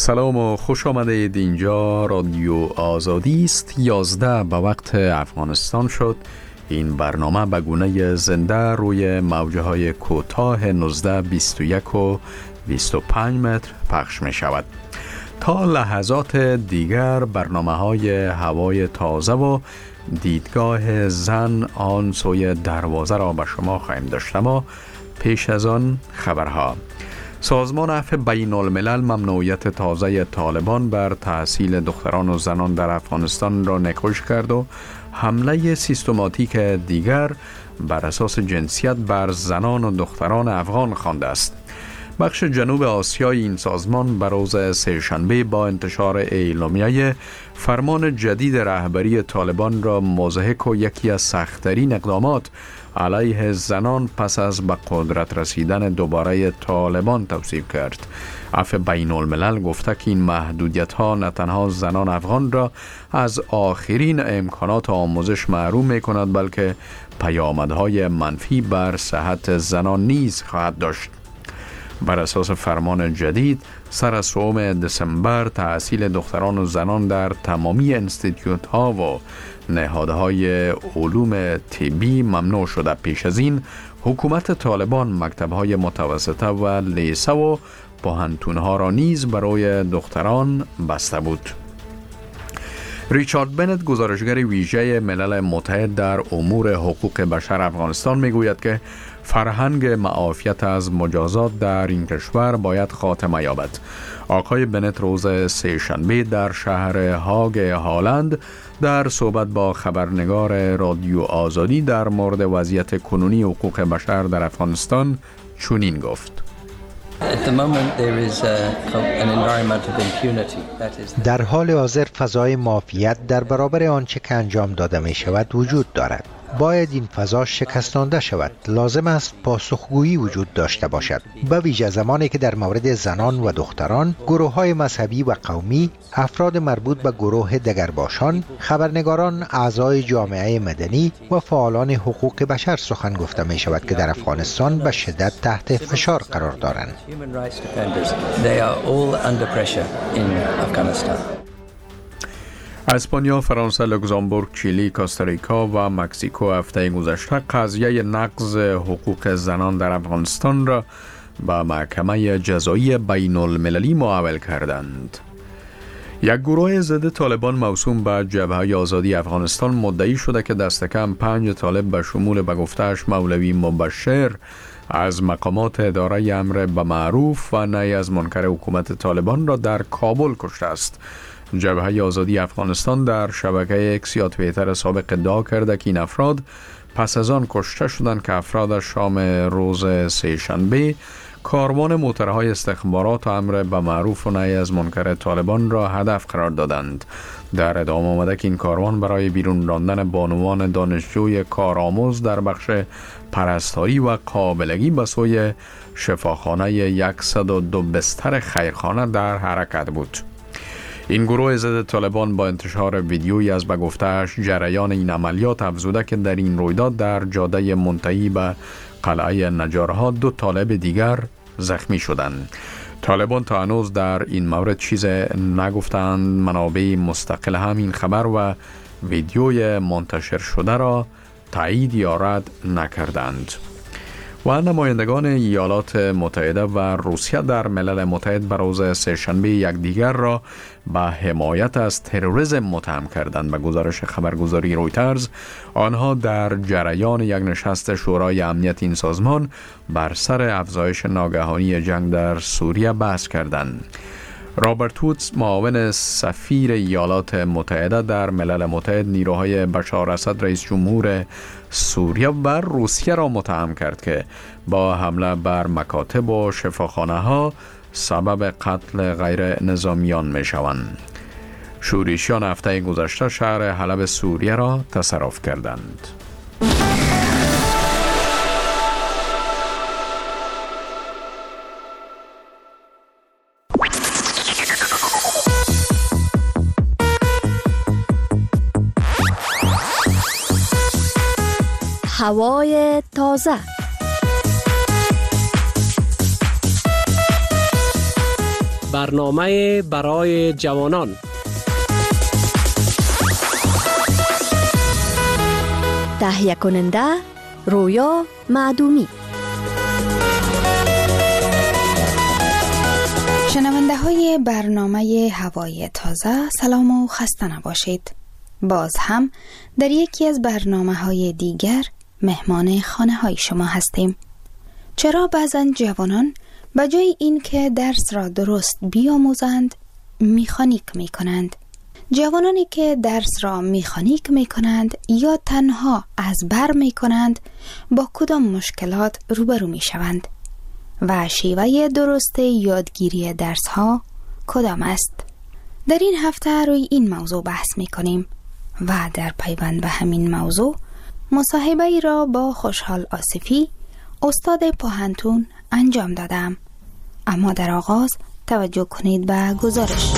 سلام و خوش آمدید. اینجا رادیو آزادی است. 11 به وقت افغانستان شد. این برنامه به گونه زنده روی موجه های کوتاه 19، 21 و 25 متر پخش می شود. تا لحظات دیگر برنامه های هوای تازه و دیدگاه زن آن سوی دروازه را به شما خواهیم داشت. اما پیش از آن خبرها. سازمان عفو بین الملل ممنوعیت تازه طالبان بر تحصیل دختران و زنان در افغانستان را نکوش کرد و حمله سیستماتیک دیگر بر اساس جنسیت بر زنان و دختران افغان خوانده است. بخش جنوب آسیای این سازمان بر روز سه‌شنبه با انتشار اعلامیه فرمان جدید رهبری طالبان را مضحک و یکی از سخت‌ترین اقدامات علیه زنان پس از به قدرت رسیدن دوباره طالبان توصیف کرد. عفو بین الملل گفته که این محدودیت ها نه تنها زنان افغان را از آخرین امکانات آموزش محروم می کند، بلکه پیامدهای منفی بر صحت زنان نیز خواهد داشت. بر اساس فرمان جدید سر از 3 دسامبر تحصیل دختران و زنان در تمامی انستیتیوت ها و نهادهای علوم طبی ممنوع شده. پیش از این حکومت طالبان مکتب‌های متوسطه و لیسه و پوهنتون‌ها را نیز برای دختران بسته بود. ریچارد بنت، گزارشگر ویژه ملل متحد در امور حقوق بشر افغانستان، میگوید که فرهنگ معافیت از مجازات در این کشور باید خاتمه یابد. آقای بنت روز سه‌شنبه در شهر هاگ هالند در صحبت با خبرنگار رادیو آزادی در مورد وضعیت کنونی حقوق بشر در افغانستان چنین گفت: در حال حاضر فضای معافیت در برابر آنچه که انجام داده می شود وجود دارد. باید این فضا شکستانده شود. لازم است پاسخگویی وجود داشته باشد، به ویژه زمانی که در مورد زنان و دختران، گروه‌های مذهبی و قومی، افراد مربوط به گروه دگرباشان، خبرنگاران، اعضای جامعه مدنی و فعالان حقوق بشر سخن گفته می شود که در افغانستان به شدت تحت فشار قرار دارند. اسپانیا، فرانسه، لوکزامبورگ، چیلی، کوستاریکا و مکزیکو هفته گذشته قضیه نقض حقوق زنان در افغانستان را به محکمه جزایی بین المللی محول کردند. یک گروه ضد طالبان موسوم به جبهه آزادی افغانستان مدعی شده که دست کم 5 طالب به شمول به گفته‌اش مولوی مبشر از مقامات اداره امر به معروف و نهی از منکر حکومت طالبان را در کابل کشته است. جبهه آزادی افغانستان در شبکه اکس یا توییتر سابق ادعا کرده که این افراد پس از آن کشته شدند که افراد شام روز سه‌شنبه کاروان موترهای استخبارات و امر به معروف و نهی از منکر طالبان را هدف قرار دادند. در ادامه آمده که این کاروان برای بیرون راندن بانوان دانشجوی کارآموز در بخش پرستاری و قابلگی به سوی شفاخانه 102 بستر خیرخانه در حرکت بود. این گروه ضد طالبان با انتشار ویدیویی از به گفته‌اش جریان این عملیات افزوده که در این رویداد در جاده منتهی به قلعه نجارها 2 طالب دیگر زخمی شدند. طالبان تا هنوز در این مورد چیز نگفتند. منابع مستقل همین خبر و ویدیوی منتشر شده را تایید یا رد نکردند. و نمایندگان ایالات متحده و روسیه در ملل متحد بر روز سه‌شنبه یکدیگر را به حمایت از تروریسم متهم کردند. به گزارش خبرگزاری رویترز، آنها در جریان یک نشست شورای امنیت این سازمان بر سر افزایش ناگهانی جنگ در سوریه بحث کردند. رابرت وودز، معاون سفیر ایالات متحده در ملل متحد، نیروهای بشار اسد رئیس جمهور سوریه و روسیه را متهم کرد که با حمله بر مکاتب و شفاخانه ها سبب قتل غیر نظامیان می شوند. شورشیان هفته گذشته شهر حلب سوریه را تصرف کردند. هوای تازه. برنامه برای جوانان. تهیه کننده رویا معدومی. شنونده های برنامه هوای تازه، سلام و خسته نباشید. باز هم در یکی از برنامه های دیگر مهمان خانه های شما هستیم. چرا بعضا جوانان به جای این که درس را درست بیاموزند میخانیک می کنند؟ جوانانی که درس را میخانیک می کنند یا تنها از بر می کنند با کدام مشکلات روبرو می شوند؟ و شیوه درست یادگیری درس ها کدام است؟ در این هفته روی این موضوع بحث می کنیم و در پیوند به همین موضوع مصاحبه ای را با خوشحال آصفی استاد پوهنتون انجام دادم. اما در آغاز توجه کنید به گزارش.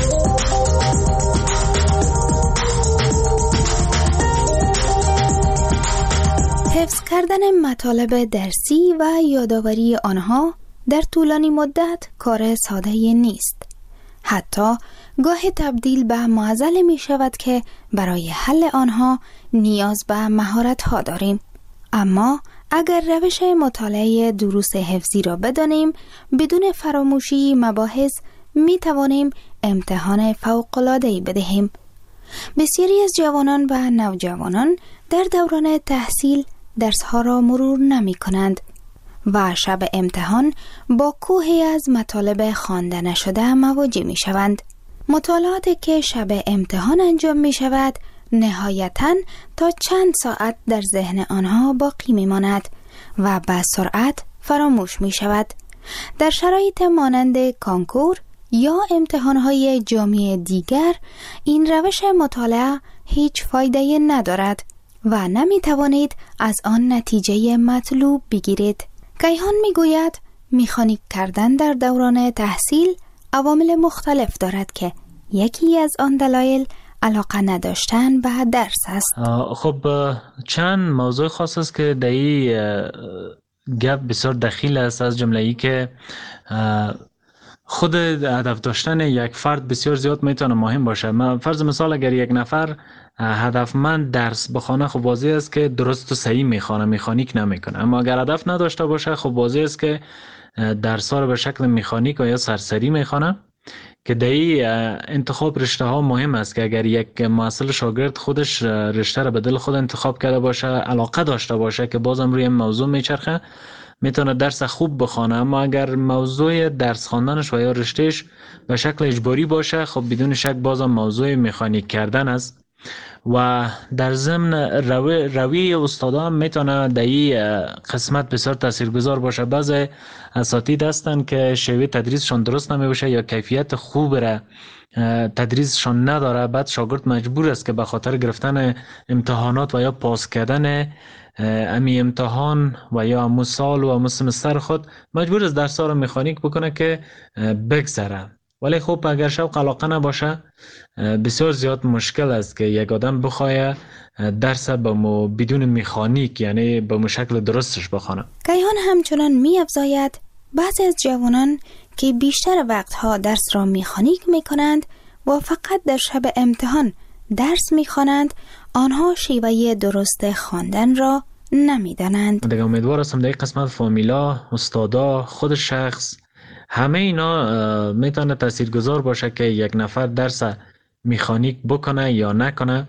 حفظ کردن مطالب درسی و یادآوری آنها در طولانی مدت کار ساده نیست. حتی گاهی تبدیل به معضل می شود که برای حل آنها نیاز به مهارت ها داریم. اما اگر روش مطالعه دروس حفظی را بدانیم، بدون فراموشی مباحث می توانیم امتحان فوق‌العاده‌ای بدهیم. بسیاری از جوانان و نوجوانان در دوران تحصیل درس‌ها را مرور نمی کنند و شب امتحان با کوهی از مطالب خوانده نشده مواجه می شوند. مطالعاتی که شب امتحان انجام می شود نهایتاً تا چند ساعت در ذهن آنها باقی می ماند و به سرعت فراموش می شود. در شرایط مانند کانکور یا امتحانهای جامعه دیگر این روش مطالعه هیچ فایده ندارد و نمی توانید از آن نتیجه مطلوب بگیرید. کیهان می گوید مکانیک کردن در دوران تحصیل عوامل مختلف دارد که یکی از آن دلایل علاقه نداشتن به درس است. خب چند موضوع خاص است که در این گپ بسیار دخیل است، از جمله ای که خود هدف داشتن یک فرد بسیار زیاد میتونه مهم باشه. فرض مثال اگر یک نفر هدفمند درس بخونه، خب واضح است که درست و صحیح میخونه، مکانیک نمیکنه. اما اگر هدف نداشته باشه، خب واضح است که درس ها رو به شکل مکانیک و یا سرسری میخونه. که در این انتخاب رشته ها مهم است که اگر یک محصل شاگرد خودش رشته رو به دل خود انتخاب کرده باشه، علاقه داشته باشه که بازم روی موضوع میچرخه، میتونه درس خوب بخونه. اما اگر موضوع درس خواندنش و یا رشتهش به شکل اجباری باشه، خب بدون شک بازم موضوع مکانیک کردن است. و در ضمن روی استادا هم میتونه در این قسمت بسیار تاثیرگذار باشه. بعضی اساتید هستن که شیوه تدریسشون درست نمیشه یا کیفیت خوب را تدریسشون نداره، بعد شاگرد مجبور است که به خاطر گرفتن امتحانات و یا پاس کردن امی امتحان و یا امو سال و امو سمستر خود مجبور است درس ها رو مکانیک بکنه که بگذره. ولی خب اگر شوق علاقه نباشه، بسیار زیاد مشکل است که یک آدم بخواه درس بدون مکانیک، یعنی به شکل درستش بخونه. کیهان همچنان می افزاید بعضی از جوانان که بیشتر وقتها درس را مکانیک می کنند و فقط در شب امتحان درس می خوانند، آنها شیوه درست خواندن را نمی دانند. دیگه امیدوار هستم در این قسمت فامیلا، استادا، خود شخص، همه اینا میتونه تاثیرگذار باشه که یک نفر درس مکانیک بکنه یا نکنه.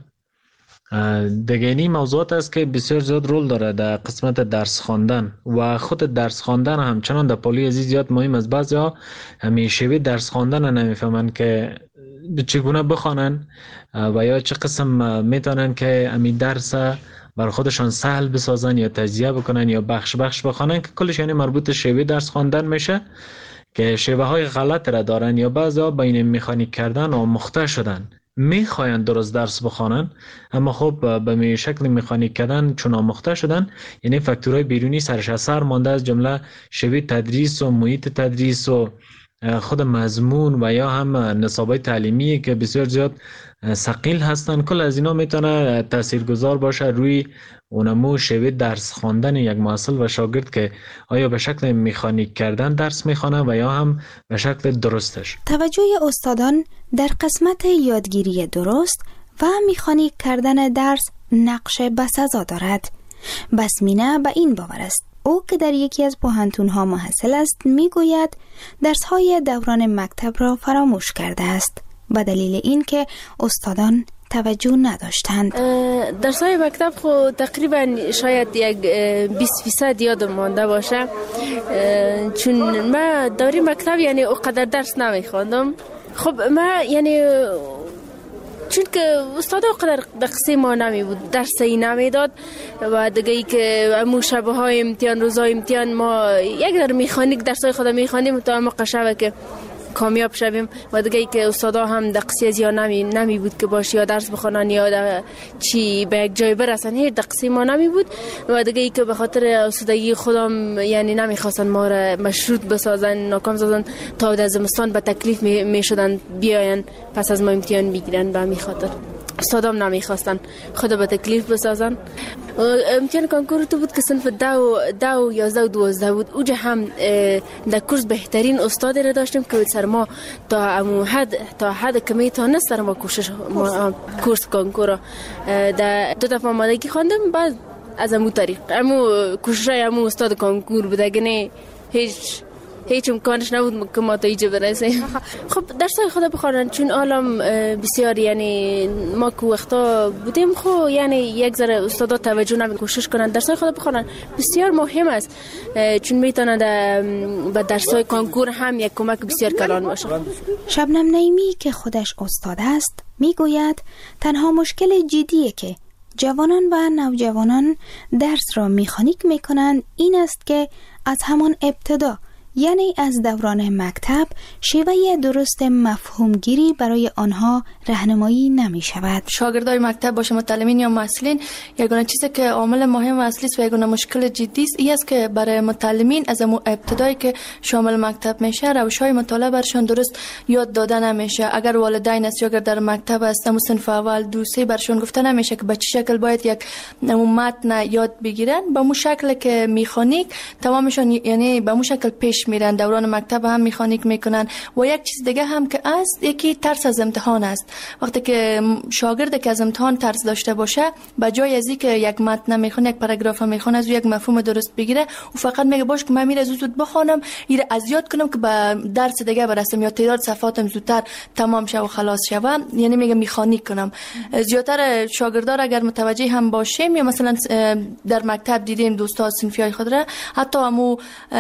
دیگه این موضوعات است که بسیار زیاد رول داره در قسمت درس خواندن و خود درس خواندن همچنان در پالی عزیز زیاد مهم است. بعضیا همیشه درس خواندن نمیفهمن که چگونه بخوانن و یا چه قسم میتونن که امی درس بر خودشان سهل بسازن یا تجزیه بکنن یا بخش بخش بخوانن، که کلش یعنی مربوط شیوه درس خواندن میشه که شیوه های غلط را دارن یا بعضا بین مکانیک کردن و مخته شدن، میخواین درست درس بخوانن اما خب به شکل مکانیک کردن چون آموخته شدن، یعنی فاکتورهای بیرونی سرش اثر مانده، از جمله شیوه تدریس و محیط تدریس و خود مضمون و یا هم نصابای تعلیمی که بسیار زیاد ثقیل هستن، کل از اینا میتونه تاثیرگذار باشه روی اونمو شیوه درس خواندن یک محصل و شاگرد که آیا به شکل مکانیک کردن درس میخوانه و یا هم به شکل درستش. توجه استادان در قسمت یادگیری درست و مکانیک کردن درس نقش بسزا دارد. بسمینه به این باور است. او که در یکی از پوهنتون‌ها محصل است میگوید درس‌های دوران مکتب را فراموش کرده است به دلیل اینکه استادان توجه نداشتند. درس‌های مکتب خو تقریبا شاید یک 20% یادم مانده باشه، چون ما دوره مکتب یعنی اونقدر درس نمیخواندم. خب ما یعنی چون که استاد اونقدر دقیقه ما نمی بود، درسی نمیداد و دیگه ای که امو شبه های امتحان روزای امتحان ما یک در میخانیک درسای خود میخوانیم تا موقع شبه که کامیاب شویم و دیگه ای که استادا هم دقیقه زیاد نمی بود که باشه یا درس بخونن یا چی به یک جای برسن، هیچ دقیقه ما نمی بود و دیگه ای که به خاطر استادگی خودم یعنی نمیخواستن ما را مشروط بسازن، ناکام سازن تا در زمستان به تکلیف میشدن بیاین پس از ما امتحان بگیرن. به همین خاطر استادام نمیخواستن خود به تکلیف بسازن. امتحان کنکور تو بود که صنف 10 و 11 و 12 بود. اوجا هم در کورس بهترین استاد را داشتیم که سر ما تا حد که میتونه سر ما کورس کنکور در 2 دفعه آمادگی خواندم. بعد از امو طریق کوششای امو استاد کنکور بود، اگه نه هیچ امکانش نبود که ما تا اینجا برسیم. خب درسای خدا بخوانن، چون عالم بسیار یعنی ما که وقتا بودیم خب یعنی یک ذره استادا توجه نمی کوشش کنن درسای خدا بخوانن، بسیار مهم است، چون میتونه به درسای کنکور هم یک کمک بسیار کلان باشه. شبنم نعیمی که خودش استاد است میگوید تنها مشکل جدیه که جوانان و نوجوانان درس را مکانیک میکنند این است که از همان ابتدا یعنی از دوران مکتب شیوه درست مفهومگیری برای آنها راهنمایی نمی شود. شاگردای مکتب باشه متعلمین یا محصلین، یگانه چیزی که عامل مهم اصلی است و یگانه مشکل جدی است این است که برای متعلمین از ابتدایی که شامل مکتب میشه روش‌های مطالعه برشان درست یاد داده نمیشه. اگر والدین است یا اگر در مکتب است اما صنف اول 2 3 برشان گفته نمیشه که به چه شکل باید یک متن یاد بگیرن، به مو شکل که مکانیک تمامشان یعنی به مو شکل پیش میرن. دوران مکتب هم مکانیک میکنن. و یک چیز دیگه هم که است یکی ترس از امتحان است. وقتی که شاگرد که از امتحان ترس داشته باشه به جای از اینکه یک متن میخونه یک پاراگراف میخونه از یک مفهوم درست بگیره او فقط میگه باش که من میره زود بخونم ایره از یاد کنم که به درس دیگه برسم یا تعداد صفحاتم زودتر تمام شه و خلاص شه، یعنی میگه مکانیک کنم. زیاتر شاگردار اگر متوجه هم باشیم یا مثلا در مکتب دیدیم دوستا صنفیای خود را حتی همو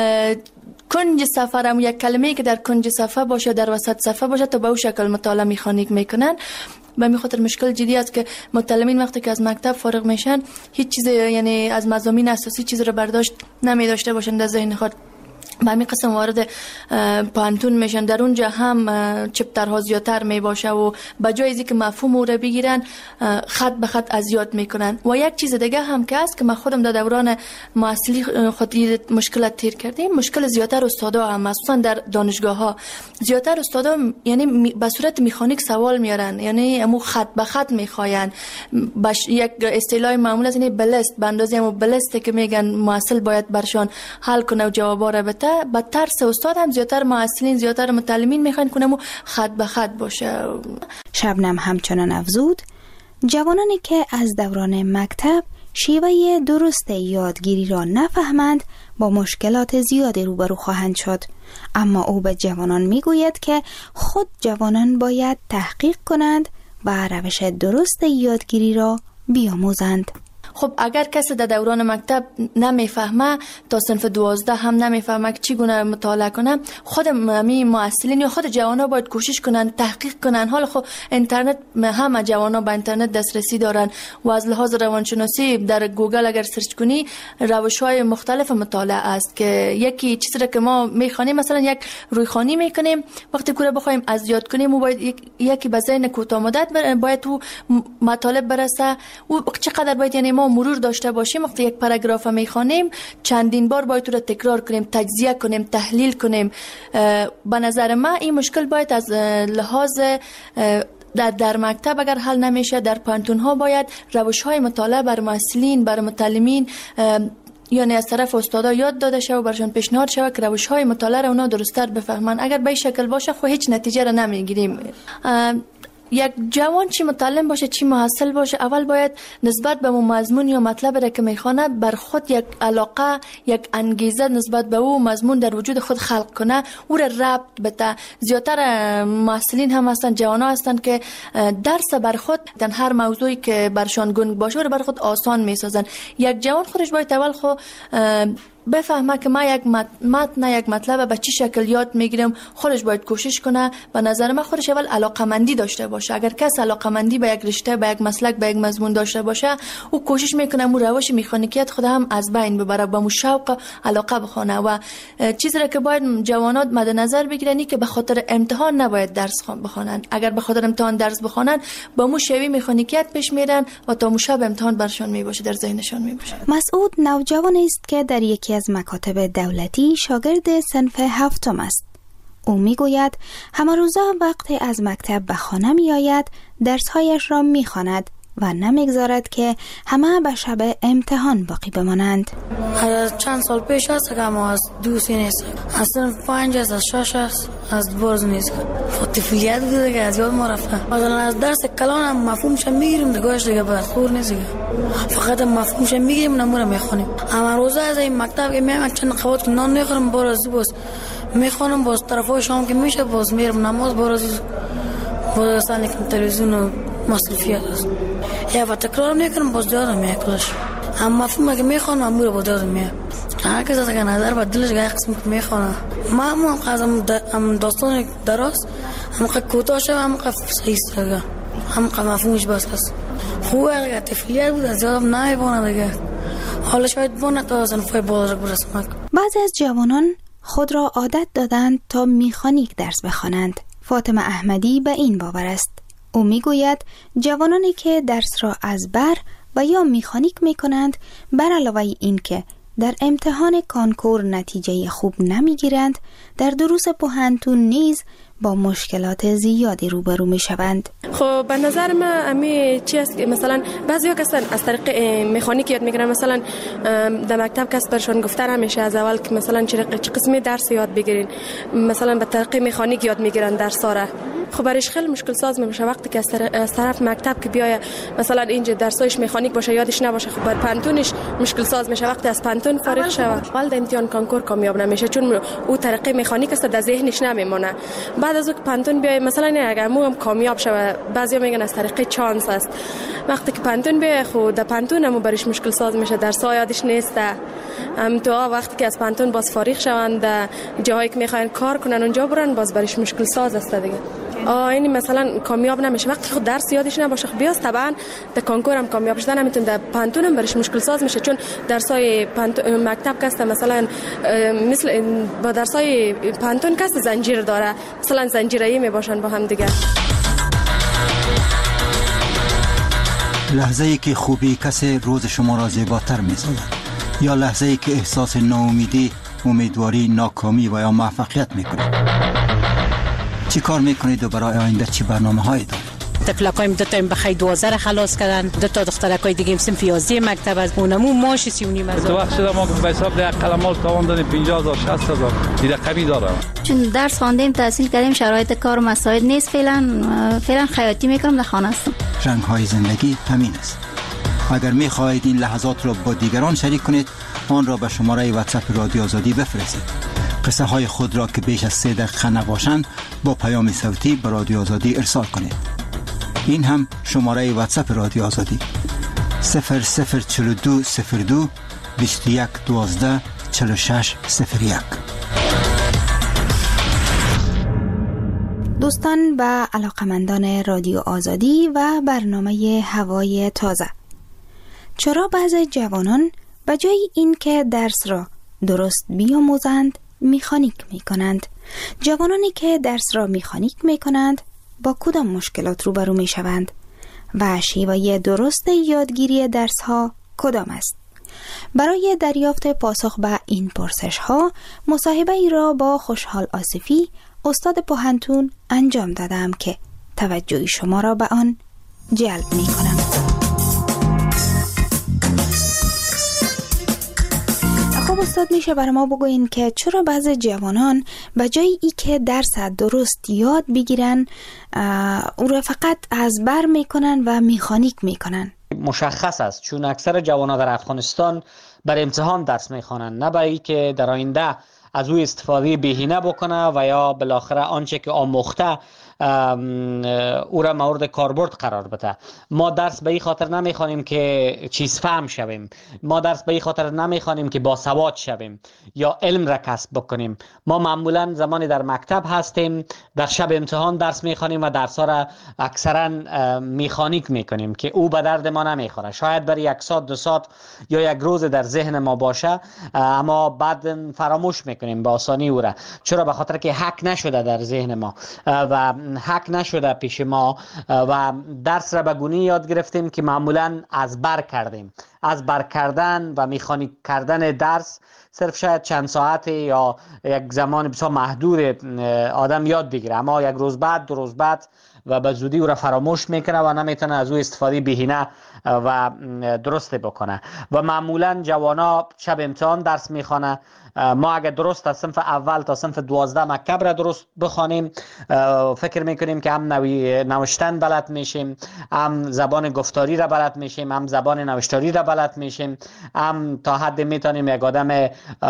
کنج صفحه هم یک کلمه‌ای که در کنج صفحه باشه در وسط صفحه باشه تا به اون شکل مطالعه مکانیک میکنن. به می خاطر مشکل جدی است که متعلمین وقتی که از مکتب فارغ میشن هیچ چیز یعنی از مضامین اساسی چیز رو برداشت نمی داشته باشن در ذهن خود. به همین قسم وارد پانتون میشن، در اونجا هم چپترها زیادتر می باشه و به جای اینکه مفهوم رو بگیرن خط به خط از یاد میکنن. و یک چیز دیگه هم که است که من خودم در دوران محصلی خود مشکلات تیر کردیم، مشکل زیادتر استادا هم مخصوصا در دانشگاه ها زیادتر استادا یعنی به صورت مکانیک سوال میارن، یعنی امو خط به خط میخواین. یک اصطلاح معمول است یعنی بلست به اندازه امو بلسته که میگن محصل باید برشان حل کنه و جوابا رو بده. با ترس استاد هم زیادتر محصلین زیادتر متعلمین میخوان کنم و خط به خط باشه. شبنم همچنان افزود جوانانی که از دوران مکتب شیوه درست یادگیری را نفهمند با مشکلات زیادی روبرو خواهند شد، اما او به جوانان میگوید که خود جوانان باید تحقیق کنند و روش درست یادگیری را بیاموزند. خب اگر کسی در دوران مکتب نمیفهمه تا صنف 12 هم نمیفهمه که چگونه مطالعه کنه، خود محصلین یا خود جوانا باید کوشش کنن تحقیق کنن. حالا خب اینترنت همه جوانا به اینترنت دسترسی دارن و از لحاظ روانشناسی در گوگل اگر سرچ کنی روش‌های مختلف مطالعه است که یکی چیزی را که ما میخوانیم مثلا یک رویخوانی میکنیم وقتی که بخوایم از یاد کنیم و باید یکی به ذهن کوتاه مدت باید تو مطالب برسه و چقدر باید یعنی ما مرور داشته باشیم، وقتی یک پاراگراف میخوانیم چندین بار باید او را تکرار کنیم، تجزیه کنیم، تحلیل کنیم. به نظر من این مشکل باید از لحاظ در مکتب اگر حل نمیشه، در پانتون ها باید روش های مطالعه بر محصلین، بر متعلمین یعنی از طرف استادا یاد داده شود و برشان پیشنهاد شود که روش های مطالعه را اونا درست‌تر بفهمن. اگر به این شکل باشه خب هیچ نتیجه را نمیگیریم. یک جوان چی متعلم باشه چی محصل باشه، اول باید نسبت به مضمون یا مطلب را که میخوانه بر خود یک علاقه، یک انگیزه نسبت به او مضمون در وجود خود خلق کنه، او را ربط بده. زیادتر محصلین هم هستند، جوان ها هستند که درس بر خود در هر موضوعی که برشان گنگ باشه بر خود آسان میسازن. یک جوان خودش باید اول خود بفهمه که ما یک متن یک مطلب به چی شکل یاد میگیرم، خودش باید کوشش کنه. به نظر من خودش اول علاقمندی داشته باشه. اگر کس علاقمندی به یک رشته، به یک مسلک، به یک مضمون داشته باشه، او کوشش میکنه مو روش مکانیکیت خود هم از بین ببره، با مو شوق علاقه بخونه. و چیزی را که باید جوانات مد نظر بگیرن که به خاطر امتحان نباید درس بخونن. اگر به خاطر امتحان درس بخونن با مو شوی مکانیکیت پیش میرن و تا مو شب امتحان برشون میباشه، در ذهنشون میباشه. مسعود نوجوانی است که در یکی از مکاتب دولتی شاگرد صنف 7 است. او میگوید همه روزا وقتی از مکتب به خانه می آید درسهایش را می خواند و نمیگذارد که همه به شب امتحان باقی بمانند. از چند سال پیش است که ما از دوستی نیست، از صنف 5 است، از 6 است، از برز نیست. طفولیت بوده که از یاد ما رفته. مثلا از درس کلان هم مفهومش میگیریم، دیگهش دیگه بعد خور نیست، فقط مفهومش میگیریم نمونه میخونیم. اما روزا از این مکتب که میام چند قوت که نان نخورم باز میخونم، باز طرفای شام که میشه باز میرم نماز، باز سال که تلویزیون و مصرفیات است. یا و تکرار میکنم باز یادم میکلش. اما مفهوم که میخونم امور باز یادم میاد. هر کس از که نظر با دلش گاهی قسم که میخونه. ما هم قضا داستان دراز، هم که کوتاه شد، هم که صحیح سرگه، هم که مفهومش بس است. خوبه که طفولیت بود از یادم نمیبونه دیگه. حالش باید بونه تا صنفای بالا برسم. بعضی از جوانان خود را عادت دادند تا میخانیک درس بخوانند. فاطمه احمدی به این باور است. او میگوید جوانانی که درس را از بر و یا میخانیک میکنند، بر علاوه این که در امتحان کانکور نتیجه خوب نمیگیرند، در دروس پوهنتون نیز با مشکلات زیادی روبرو می شوند. خب به نظر من امی چی است که مثلا بعضیا کسان از طریق مکانیک یاد میگیرن، مثلا در مکتب کس برشون گفته نمیشه از اول که مثلا چه قسمی درس یاد بگیرین، مثلا به طریق مکانیک یاد میگیرن درس‌ها را. خب برایش خیلی مشکل ساز میشه وقتی که از طرف مکتب که بیای مثلا اینجا درسایش مکانیک باشه یادش نباشه، خب بر پانتونش مشکل ساز میشه. وقتی از پانتون فارغ شود اول امتحان کانکور کامیاب نمیشه، چون او طریق مکانیک است در ذهنش نمیمونه. بعد از اون پانتون بیای مثلا اگر مو هم کامیاب شود، بعضیا میگن از طریق چانس است. وقتی که پانتون بیای خود در پانتون هم برش مشکل ساز میشه، درس‌ها یادش نیست. تو وقتی که از پانتون باز فارغ شوند جایی که میخواین کار کنن اونجا برن، باز برش مشکل ساز است دیگه. یعنی مثلا کامیاب نمیشه وقتی خود درس یادش نباشه. خب بیاس طبعا در کانکور هم کامیاب شدن نمیتونه، در پانتون هم برش مشکل ساز میشه، چون درسای مکتب کسته مثلا مثل با درسای پانتون کسته زنجیر داره، مثلا زنجیره‌ای میباشن با هم دیگه. لحظه‌ای که خوبی کسی روز شما را زیباتر می‌سازد، یا لحظه‌ای که احساس ناامیدی، امیدواری، ناکامی و یا موفقیت می‌کنید. چی کار میکنید و برای آینده چی برنامه‌هایی دارید؟ تفلکایم دو تا بخیر 12 خلاص کردن، دو تا دخترکای دیگه صنف 11 مکتب از اونمو ماش 39 هزار. تو وقت شده ما به حساب ده قلمال تاوان دادیم 50000 60000 این رقمی داره. چون درس خواندیم تحصیل کردیم، شرایط کار و مساعد نیست، فعلا خیاطی میکنم، در خانه هستم. رنگ‌های زندگی همین است. اگر می‌خواهید این لحظات را با دیگران شریک کنید، آن را به شماره واتساپ رادیو آزادی بفرستید. قصه های خود را که بیش از 3 دقیقه نباشند با پیام صوتی به رادیو آزادی ارسال کنید. این هم شماره واتساپ رادیو آزادی 004202 21 12 46 01. دوستان و علاقمندان رادیو آزادی و برنامه هوای تازه، چرا بعضی جوانان به جای این که درس را درست بیاموزند میخانیک میکنند؟ جوانانی که درس را میخانیک میکنند با کدام مشکلات روبرو میشوند و شیوه درست یادگیری درس ها کدام است؟ برای دریافت پاسخ به این پرسش ها مصاحبه ای را با خوشحال آصفی استاد پوهنتون انجام دادم که توجه شما را به آن جلب می کنم. خب استاد، میشه برای ما بگوین که چرا بعضی جوانان به جای ای که درس درست یاد بگیرن او را فقط از بر میکنن و میخانیک میکنن؟ مشخص است، چون اکثر جوانان در افغانستان بر امتحان درس میخوانند، نه برای که در آینده از او استفاده بهینه بکنه و یا بالاخره آنچه که آموخته او را مورد کاربرد قرار بده. ما درس به این خاطر نمیخوانیم که چیز فهم شویم، ما درس به این خاطر نمیخوانیم که باسواد شویم یا علم را کسب بکنیم. ما معمولا زمانی در مکتب هستیم در شب امتحان درس میخوانیم و درس ها را اکثرا میخانیک میکنیم که او به درد ما نمیخوره. شاید برای 1 ساعت 2 ساعت یا 1 روز در ذهن ما باشه، اما بعد فراموش میکنیم به آسانی او را. چرا؟ به خاطر که حک نشده در ذهن ما و حک نشده پیش ما و درس را به گونه‌ای یاد گرفتیم که معمولا از بر کردیم. از بر کردن و میخانیک کردن درس صرف شاید چند ساعت یا یک زمان بسیار محدود آدم یاد بگیره، اما 1 روز بعد 2 روز بعد و به زودی او را فراموش میکنه و نمیتونه از او استفاده بهینه و درست بکنه. و معمولا جوانا شب امتحان درس میخوانه. ما اگر درست از صنف اول تا صنف 12 مکتب را درست بخوانیم، فکر میکنیم که هم نوشتن بلد میشیم، هم زبان گفتاری را بلد میشیم، هم زبان نوشتاری را بلد میشیم، هم تا حد میتونیم یک آدم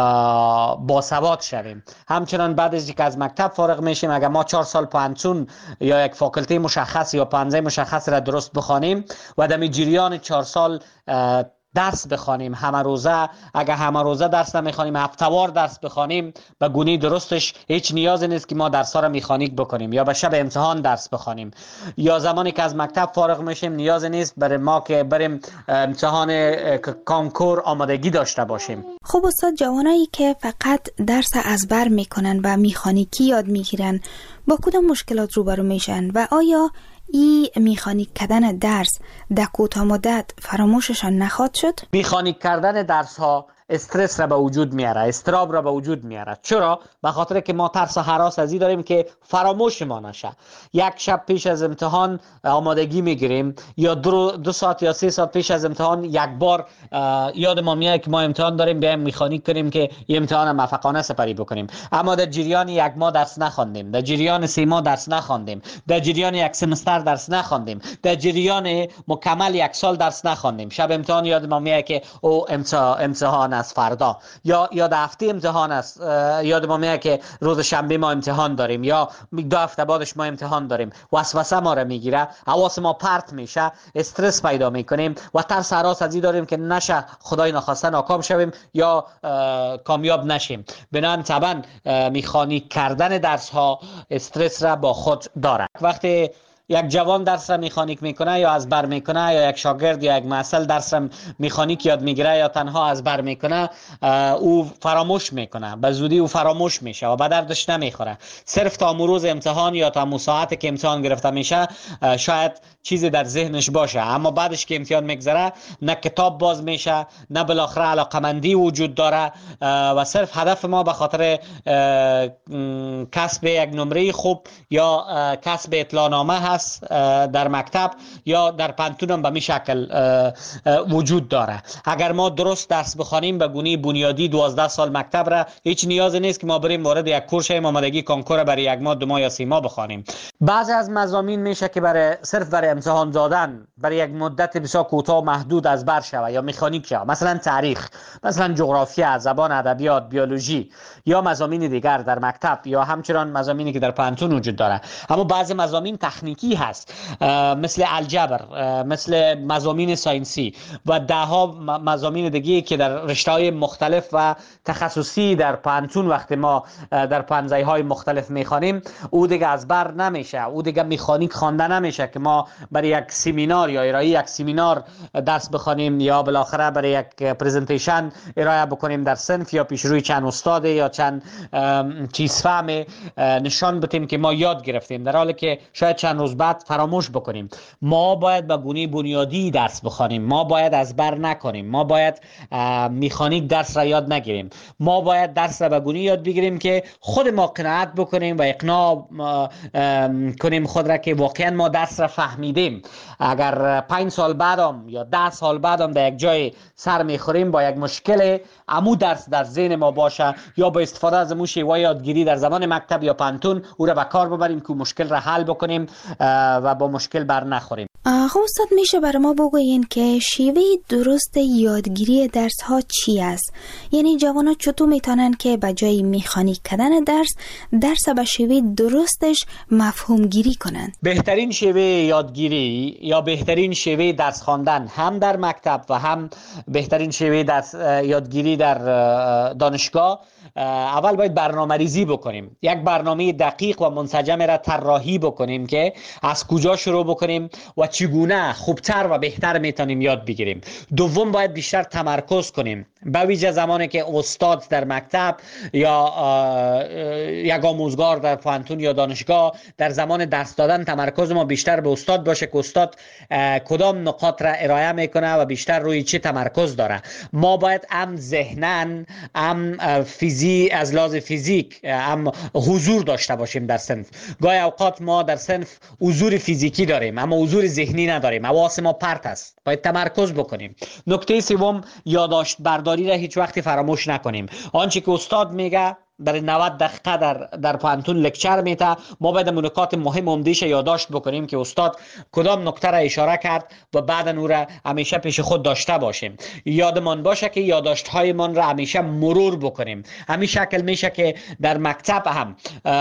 باسواد شویم. همچنان بعد از اینکه از مکتب فارغ میشیم، اگر ما 4 سال پانتون یا یک فاکولته مشخص یا پانزه مشخص را درست بخوانیم و در جریان 4 سال درس بخوانیم همه روزه، اگر همه روزه درس نمیخوانیم، هفته‌وار درس بخوانیم، به گونه درستش هیچ نیازی نیست که ما درس ها را میخانیک بکنیم یا به شب امتحان درس بخوانیم. یا زمانی که از مکتب فارغ میشیم نیازی نیست برای ما که بریم امتحان کانکور آمادگی داشته باشیم. خب استاد، جوانایی که فقط درس از بر میکنن و میخانیکی یاد میگیرن با کدام مشکلات روبرو میشن و آیا این میخانیک کردن درس در کوتاه مدت فراموششان نخواهد شد؟ میخانیک کردن درس ها استرس را به وجود میاره، استراب را به وجود میاره. چرا؟ به خاطر که ما ترس و هراس از این داریم که فراموش ما نشه. 1 شب پیش از امتحان آمادگی میگیریم یا 2 ساعت یا 3 ساعت پیش از امتحان یک بار یاد ما میاد که ما امتحان داریم، بیایم میخانیک کنیم که این امتحان موفقانه سپری بکنیم. اما در جریان 1 ماه درس نخواندیم، در جریان 3 ماه درس نخواندیم، در جریان 1 سمستر درس نخواندیم، در جریان مکمل 1 سال درس نخواندیم. شب امتحان یاد ما میاد که او امتحان از فردا یا در هفته امتحان است، یاد ما میاد که روز شنبه ما امتحان داریم یا 2 هفته بعدش ما امتحان داریم. وسوسه ما را میگیره، حواس ما پرت میشه، استرس پیدا میکنیم و ترس هراس از این داریم که نشه خدای نخواسته ناکام شویم یا کامیاب نشیم. بنابراین طبعا میخانیک کردن درس ها استرس را با خود داره. وقتی یک جوان درس را میخانیک میکنه یا از بر میکنه، یا یک شاگرد یا یک محصل درس را میخانیک یاد میگیره یا تنها از بر میکنه، او فراموش میکنه، به زودی او فراموش میشه و به دردش نمیخوره. صرف تا روز امتحان یا تا ساعتی که امتحان گرفته میشه شاید چیزی در ذهنش باشه، اما بعدش که امتحان میگذره نه کتاب باز میشه، نه بالاخره علاقمندی وجود داره و صرف هدف ما به خاطر کسب یک نمره خوب یا کسب اطلاعنامه هست در مکتب یا در پانتون به می شکل وجود داره. اگر ما درست درس بخوانیم به گونه بنیادی 12 سال مکتب را، هیچ نیازی نیست که ما بریم وارد یک کورس شویم آمادگی کانکور برای 1 ماه 2 ماه یا 3 ماه بخوانیم. بعضی از مضامین میشه که صرف برای امتحان دادن برای یک مدت بسیار کوتاه محدود از بر شوه یا مکانیک شوه، مثلا تاریخ، مثلا جغرافیا، زبان، ادبیات، بیولوژی یا مضامین دیگر در مکتب یا همچنان مضامینی که در پانتون وجود داره. اما بعضی مضامین تکنیکی هست، مثل الجبر، مثل مضامین ساینسی و دهها مضامین دیگه که در رشته‌های مختلف و تخصصی در پانتون وقتی ما در پانزه‌های مختلف میخوانیم، او دیگه از بر نمیشه، او دیگه مکانیک خوانده نمیشه که ما برای یک سمینار یا ارائه یک سمینار درس بخوانیم یا بالاخره برای یک پرزنتیشن ارائه بکنیم در صنف یا پیش روی چند استاد یا چند چیز فهم نشان بدیم که ما یاد گرفتیم، در حالی که شاید چند روز مثبت فراموش بکنیم. ما باید به گونه بنیادی درس بخوانیم، ما باید از بر نکنیم، ما باید مکانیک درس را یاد نگیریم، ما باید درس را به گونه یاد بگیریم که خود ما قناعت بکنیم و اقناع کنیم خود را که واقعا ما درس را فهمیدیم. اگر 5 سال بعدم یا 10 سال بعدم در یک جای سر میخوریم با یک مشکل، امو درس در ذهن ما باشه یا با استفاده از امو شیوه یادگیری در زمان مکتب یا پانتون او را به کار ببریم که مشکل را حل بکنیم و با مشکل بر نخوریم. خب استاد میشه برای ما بگوین که شیوه درست یادگیری درس ها چی است؟ یعنی جوانا چطور میتونن که به جای مکانیک کردن درس به شیوه درستش مفهوم گیری کنن؟ بهترین شیوه یادگیری یا بهترین شیوه درس خواندن هم در مکتب و هم بهترین شیوه درس یادگیری در دانشگاه، اول باید برنامه ریزی بکنیم. یک برنامه دقیق و منسجم را طراحی بکنیم که از کجا شروع بکنیم و چگونه خوبتر و بهتر میتونیم یاد بگیریم. دوم باید بیشتر تمرکز کنیم، به ویژه زمانی که استاد در مکتب یا یک آموزگار در پانتون یا دانشگاه در زمان درس دادن تمرکز ما بیشتر به استاد باشه که استاد کدام نقاط را ارائه میکنه و بیشتر روی چه تمرکز داره. ما باید هم ذهناً هم از لحاظ فیزیک هم حضور داشته باشیم در صنف. گاهی اوقات ما در صنف حضور فیزیکی داریم اما حضور ذهنی نداریم، حواس ما پرت است، باید تمرکز بکنیم. نکته سوم، یادداشت برداری را هیچ وقت فراموش نکنیم. آنچه که استاد میگه برای 90 دقیقه در پانتون لکچر میته، ما باید نکات مهم عمده‌اش یادداشت بکنیم که استاد کدام نکته را اشاره کرد و بعد اون را همیشه پیش خود داشته باشیم. یادمان باشه که یادداشت هایمان را همیشه مرور بکنیم. همین شکل میشه که در مکتب هم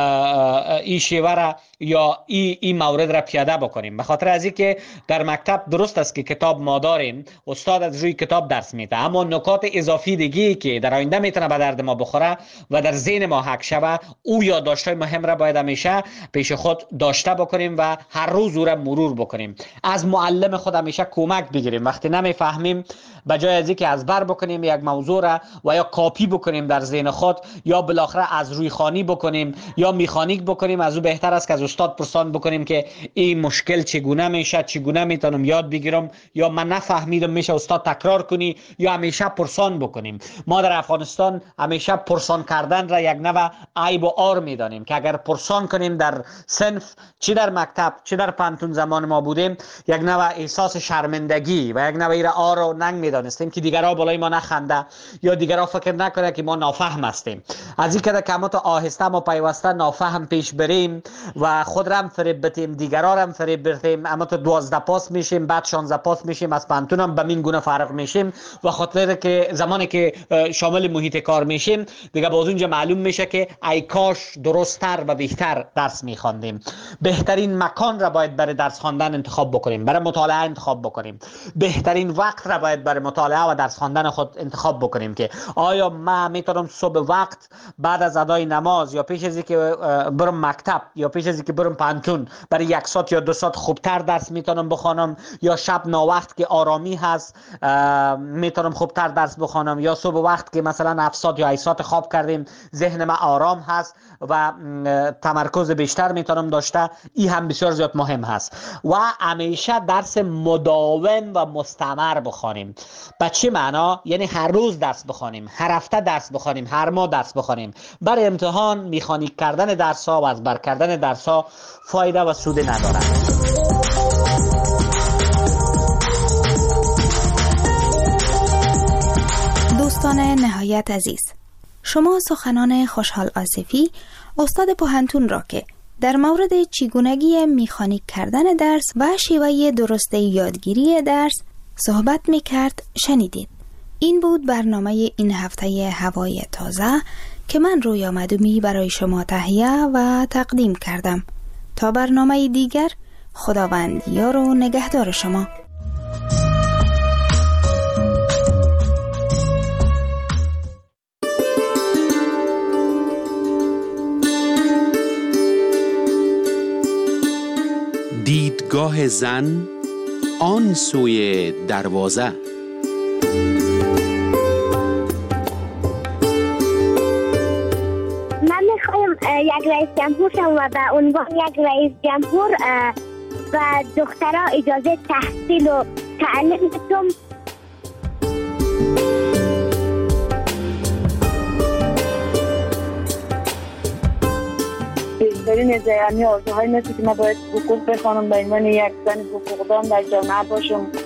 این شیوه را یا این مورد را پیاده بکنیم. به خاطر از اینکه در مکتب درست است که کتاب ما داریم، استاد از روی کتاب درس میده، اما نکات اضافی دیگه که در آینده میتونه به درد ما بخوره و در ذهن ما حک شوه، او یادداشت‌های مهم را باید همیشه پیش خود داشته بکنیم و هر روز او را مرور بکنیم. از معلم خود همیشه کمک بگیریم. وقتی نمیفهمیم، به جای از اینکه از بر بکنیم یک موضوع را و یا کاپی بکنیم در ذهن خود یا بالاخره از روی خوانی بکنیم یا مکانیک بکنیم، از او بهتر است که از استاد پرسان بکنیم که این مشکل چگونه میشه، چگونه میتونم یاد بگیرم، یا من نفهمیدم میشه استاد تکرار کنی، یا همیشه پرسان بکنیم. ما در افغانستان همیشه پرسان کردن را یک نوع عیب و عار میدانیم که اگر پرسان کنیم در صنف، چه در مکتب چه در پانتون زمان ما بودیم، یک نوع احساس شرمندگی و یک نوع عار و ننگ میدانستیم که دیگرها بالای ما نخنده یا دیگرها فکر نکنه که ما نافهم هستیم. از این که ما تا آهسته ما پیوسته نافهم پیش بریم و خود را هم فریب بدیم، دیگرها را هم فریب بدیم، اما تا 12 پاس میشیم، بعد 16 پاس میشیم، از پانتون هم به این گونه فرق میشیم و خاطر که زمانی که شامل محیط کار میشیم دیگه باز اونجا معلوم میشه که ای کاش درست‌تر و بهتر درس میخواندیم. بهترین مکان را باید برای درس خواندن انتخاب بکنیم، برای مطالعه انتخاب بکنیم. بهترین وقت را باید برای مطالعه و درس خواندن خود انتخاب بکنیم که آیا من میتونم صبح وقت بعد از ادای نماز یا پیش از اینکه برم مکتب یا پیش از اینکه برم پانتون برای 1 ساعت یا 2 ساعت خوبتر درس میتونم بخوانم، یا شب ناوقت که آرامی هست میتونم خوبتر درس بخوانم، یا صبح وقت که مثلا 7 ساعت یا 8 ساعت خواب کردیم ذهن ما آرام هست و تمرکز بیشتر میتونم داشته. این هم بسیار زیاد مهم هست و همیشه درس مداوم و مستمر بخوانیم. به چه معنا؟ یعنی هر روز درس بخوانیم، هر هفته درس بخوانیم، هر ماه درس بخوانیم. برای امتحان مکانیک کردن درس ها و از بر کردن درس ها فایده و سود ندارد. دوستان نهایت عزیز، شما سخنان خوشحال آصفی استاد پوهنتون را که در مورد چگونگی مکانیک کردن درس و شیوه درست یادگیری درس صحبت میکرد شنیدید. این بود برنامه این هفته هوای تازه که من رویا مدومی برای شما تهیه و تقدیم کردم. تا برنامه دیگر، خداوند یار و نگهدار شما. دیدگاه زن آن سوی دروازه. من میخوایم یک رئیس جمهور شم و به عنوان یک رئیس جمهور و دخترها اجازه تحصیل و تعلیم بدم. بهترین از آرزوهای مثل که ما باید حقوق بخوانم به عنوان یک زن حقوقدان در جامعه باشم.